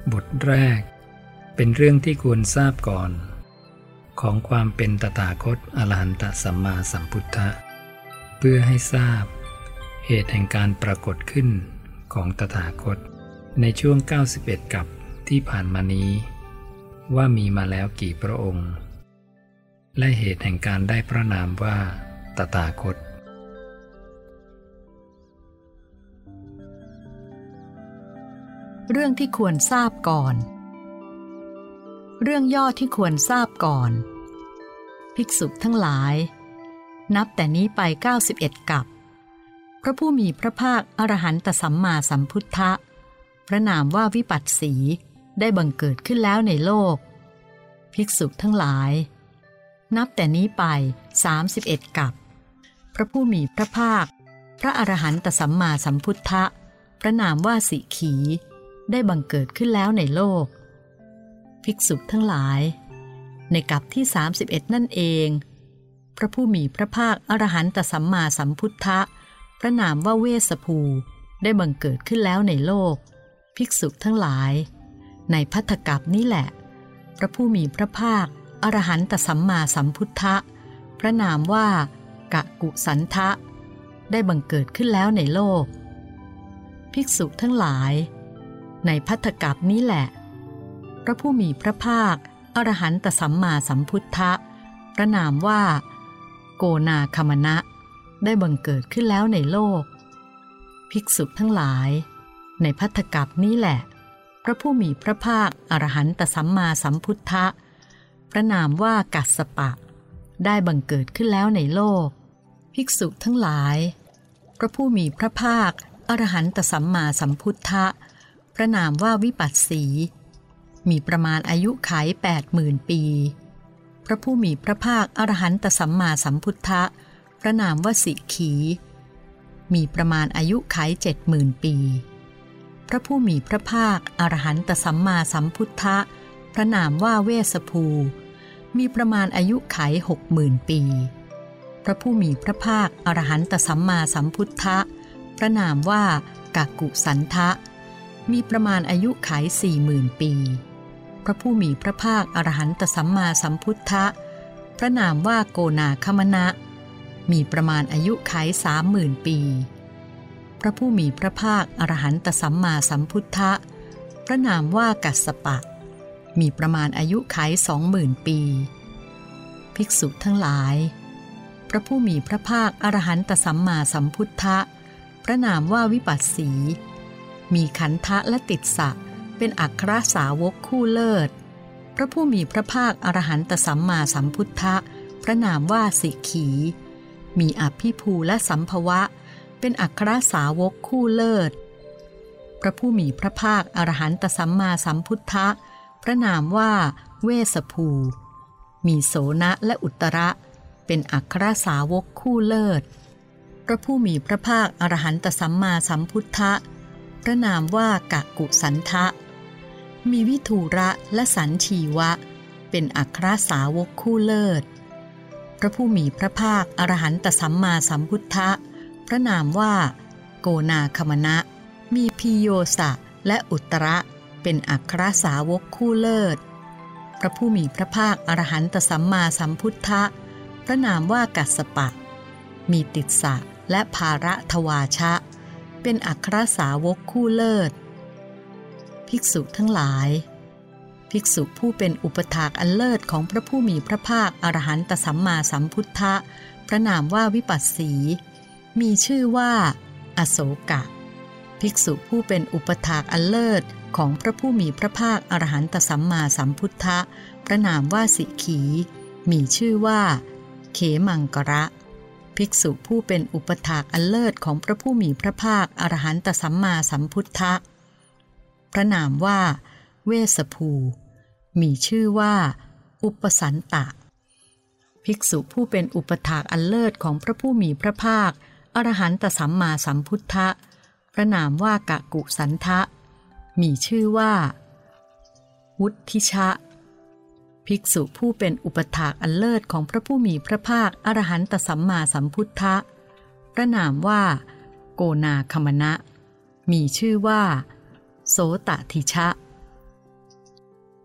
บทแรกเป็นเรื่องที่ควรทราบก่อนของความเป็นตถาคตอรหันตสัมมาสัมพุทธะเพื่อให้ทราบเหตุแห่งการปรากฏขึ้นของตถาคตในช่วง91กัปที่ผ่านมานี้ว่ามีมาแล้วกี่พระองค์และเหตุแห่งการได้พระนามว่าตถาคตเรื่องที่ควรทราบก่อนเรื่องย่อที่ควรทราบก่อนภิกษุทั้งหลายนับแต่นี้ไป91กัปพระผู้มีพระภาคอรหันตสัมมาสัมพุทธะพระนามว่าวิปัสสีได้บังเกิดขึ้นแล้วในโลกภิกษุทั้งหลายนับแต่นี้ไป31กัปพระผู้มีพระภาคพระอรหันตสัมมาสัมพุทธะพระนามว่าสิขีได้บังเกิดขึ้นแล้วในโลกภิกษุทั้งหลายในกัปที่31นั่นเองพระผู้มีพระภาคอรหันตสัมมาสัมพุทธะพระนามว่าเวสสภูได้บังเกิดขึ้นแล้วในโลกภิกษุทั้งหลายในภัททกัปนี้แหละพระผู้มีพระภาคอรหันตสัมมาสัมพุทธะพระนามว่ากะกุสันทะได้บังเกิดขึ้นแล้วในโลกภิกษุทั้งหลายในภัททกัปนี้แหละพระผู้มีพระภาคอรหันตสัมมาสัมพุทธะพระนามว่าโกนาคมนะได้บังเกิดขึ้นแล้วในโลกภิกษุทั้งหลายในภัททกัปนี้แหละพระผู้มีพระภาคอรหันตสัมมาสัมพุทธะพระนามว่ากัสสปะได้บังเกิดขึ้นแล้วในโลกภิกษุทั้งหลายพระผู้มีพระภาคอรหันตสัมมาสัมพุทธะพระนามว่าวิปัสสีมีประมาณอายุขัย 80,000 ปีพระผู้มีพระภาคอรหันตสัมมาสัมพุทธะพระนามว่าสิขีมีประมาณอายุขัย 70,000 ปีพระผู้มีพระภาคอรหันตสัมมาสัมพุทธะพระนามว่าเวสสภูมีประมาณอายุขัย 60,000 ปีพระผู้มีพระภาคอรหันตสัมมาสัมพุทธะพระนามว่ากะกุสันทะมีประมาณอายุขัย 40,000 ปีพระผู้มีพระภาคอรหันตสัมมาสัมพุทธะพระนามว่าโกนาคมนะมีประมาณอายุขัย 30,000 ปีพระผู้มีพระภาคอรหันตสัมมาสัมพุทธะพระนามว่ากัสสปะมีประมาณอายุขัย 20,000 ปีภิกษุทั้งหลายพระผู้มีพระภาคอรหันตสัมมาสัมพุทธะพระนามว่าวิปัสสีมีขันธะและติสสะเป็นอัครสาวกคู่เลิศพระผู้มีพระภาคอรหันตสัมมาสัมพุทธะพระนามว่าสิขีมีอภิภูและสัมภวะเป็นอัครสาวกคู่เลิศพระผู้มีพระภาคอรหันตสัมมาสัมพุทธะพระนามว่าเวสสภูมีโสนะและอุตตระเป็นอัครสาวกคู่เลิศพระผู้มีพระภาคอรหันตสัมมาสัมพุทธะพระนามว่ากะกุสันทะมีวิทูระและสันชีวะเป็นอัครสาวกคู่เลิศพระผู้มีพระภาคอรหันตสัมมาสัมพุทธะพระนามว่าโกนาคมนะมีพีโยสะและอุตตระเป็นอัครสาวกคู่เลิศพระผู้มีพระภาคอรหันตสัมมาสัมพุทธะพระนามว่ากัสสปะมีติสสะและภาระทวาชะเป็นอัครสาวกคู่เลิศภิกษุทั้งหลายภิกษุผู้เป็นอุปถากอันเลิศของพระผู้มีพระภาคอรหันตสัมมาสัมพุทธะพระนามว่าวิปัสสีมีชื่อว่าอโศกะภิกษุผู้เป็นอุปถากอันเลิศของพระผู้มีพระภาคอรหันตสัมมาสัมพุทธะพระนามว่าสิขีมีชื่อว่าเขมังกระภิกษุผู้เป็นอุปถากอันเลิศของพระผู้มีพระภาคอรหันตสัมมาสัมพุทธะพระนามว่าเวสสภูมีชื่อว่าอุปสันตะภิกษุผู้เป็นอุปถากอันเลิศของพระผู้มีพระภาคอรหันตสัมมาสัมพุทธะพระนามว่ากะกุสันทะมีชื่อว่าวุฒิชะภิกษุผู้เป็นอุปถากอันเลิศของพระผู้มีพระภาคอรหันตสัมมาสัมพุทธะพระนามว่าโกนาคมนะมีชื่อว่าโสตทิชะ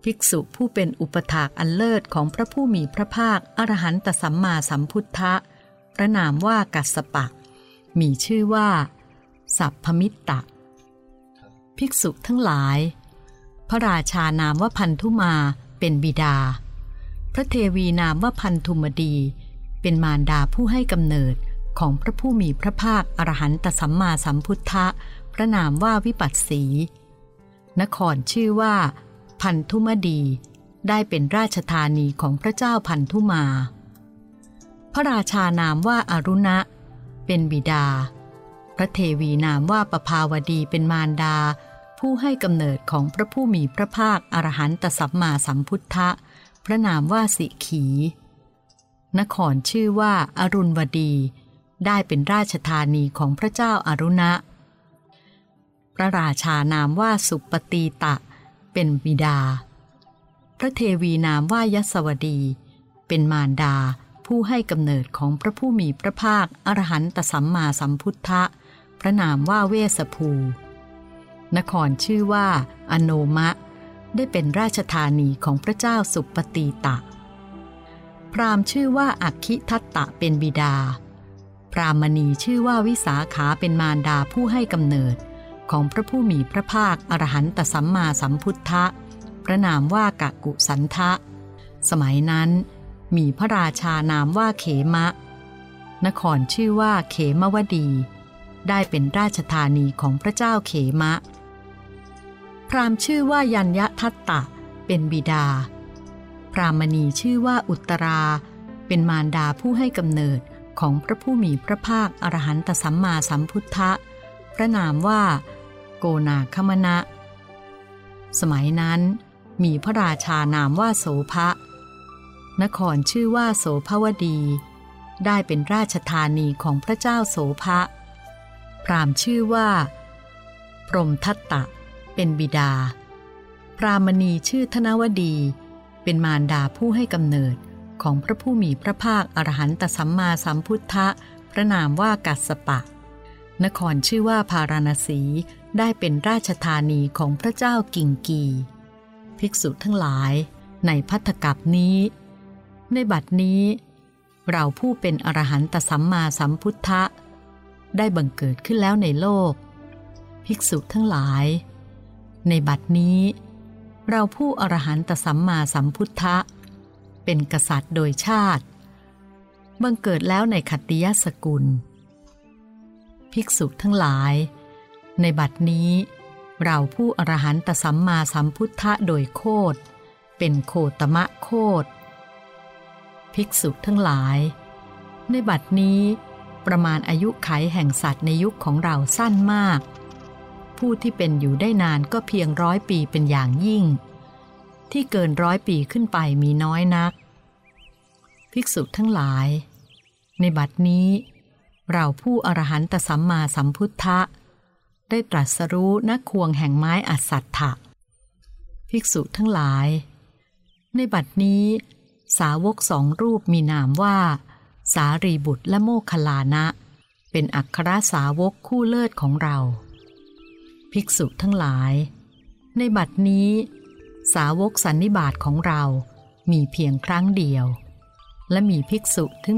ภิกษุผู้เป็นอุปถากอันเลิศของพระผู้มีพระภาคอรหันตสัมมาสัมพุทธะพระนามว่ากัสสปะมีชื่อว่าสัพพมิตตะภิกษุทั้งหลายพระราชานามว่าพันธุมาเป็นบิดาพระเทวีนามว่าพันธุมดีเป็นมารดาผู้ให้กำเนิดของพระผู้มีพระภาคอรหันตสัมมาสัมพุทธะพระนามว่าวิปัสสีนครชื่อว่าพันธุมดีได้เป็นราชธานีของพระเจ้าพันธุมาพระราชานามว่าอรุณะเป็นบิดาพระเทวีนามว่าปภาวดีเป็นมารดาผู้ให้กำเนิดของพระผู้มีพระภาคอรหันตสัมมาสัมพุทธะพระนามว่าสิขีนครชื่อว่าอรุณวดีได้เป็นราชธานีของพระเจ้าอรุณะพระราชานามว่าสุปตีตะเป็นบิดาพระเทวีนามว่ายศวดีเป็นมารดาผู้ให้กำเนิดของพระผู้มีพระภาคอรหันตสัมมาสัมพุทธะพระนามว่าเวสภู นครชื่อว่าอโนมะได้เป็นราชธานีของพระเจ้าสุปตีตะพราหมณ์ชื่อว่าอัคคิทัตตะเป็นบิดาพรามณีชื่อว่าวิสาขาเป็นมารดาผู้ให้กำเนิดของพระผู้มีพระภาคอรหันตสัมมาสัมพุทธะพระนามว่ากกุสันทะสมัยนั้นมีพระราชานามว่าเขมะนครชื่อว่าเขมวดีได้เป็นราชธานีของพระเจ้าเขมะพราหมณ์ชื่อว่ายัญญทัตตะเป็นบิดาพรามณีชื่อว่าอุตราเป็นมารดาผู้ให้กำเนิดของพระผู้มีพระภาคอรหันตสัมมาสัมพุทธะพระนามว่าโกนาคมนะสมัยนั้นมีพระราชานามว่าโสภะนครชื่อว่าโสภวดีได้เป็นราชธานีของพระเจ้าโสภะพราหมณ์ชื่อว่าพรหมทัตตะเป็นบิดาพรามณีชื่อธนวดีเป็นมารดาผู้ให้กำเนิดของพระผู้มีพระภาคอรหันตสัมมาสัมพุทธะพระนามว่ากัสสปะนครชื่อว่าพาราณสีได้เป็นราชธานีของพระเจ้ากิงกีภิกษุทั้งหลายในภัททกัปนี้ในบัดนี้เราผู้เป็นอรหันตสัมมาสัมพุทธะได้บังเกิดขึ้นแล้วในโลกภิกษุทั้งหลายในบัดนี้เราผู้อรหันตสัมมาสัมพุทธะเป็นกษัตริย์โดยชาติบังเกิดแล้วในขัตติยสกุลภิกษุทั้งหลายในบัดนี้เราผู้อรหันตสัมมาสัมพุทธะโดยโคตรเป็นโคตมะโคตรภิกษุทั้งหลายในบัดนี้ประมาณอายุขัยแห่งสัตว์ในยุคของเราสั้นมากผู้ที่เป็นอยู่ได้นานก็เพียง100 ปีเป็นอย่างยิ่งที่เกิน100 ปีขึ้นไปมีน้อยนักภิกษุทั้งหลายในบัดนี้เราผู้อรหันตสัมมาสัมพุทธะได้ตรัสรู้ณควงแห่งไม้อัสสัทธะภิกษุทั้งหลายในบัดนี้สาวก2 รูปมีนามว่าสารีบุตรและโมคคัลลานะเป็นอัครสาวกคู่เลิศของเราภิกษุทั้งหลายในบัดนี้สาวกสันนิบาตของเรามีเพียงครั้งเดียวและมีภิกษุถึง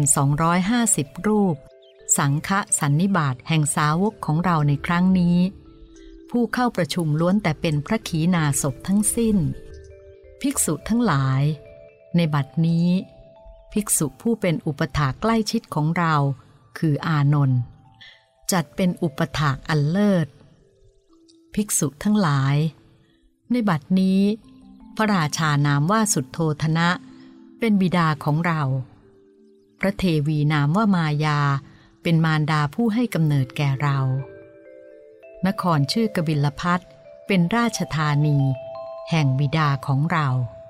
1,250 รูปสังฆสันนิบาตแห่งสาวกของเราในครั้งนี้ผู้เข้าประชุมล้วนแต่เป็นพระขีณาสพทั้งสิ้นภิกษุทั้งหลายในบัดนี้ภิกษุผู้เป็นอุปถากใกล้ชิดของเราคืออานนท์จัดเป็นอุปถากอันเลิศภิกษุทั้งหลายในบัดนี้พระราชานามว่าสุทโธทนะเป็นบิดาของเราพระเทวีนามว่ามายาเป็นมารดาผู้ให้กำเนิดแก่เรานครชื่อกบิลพัสเป็นราชธานีแห่งบิดาของเรา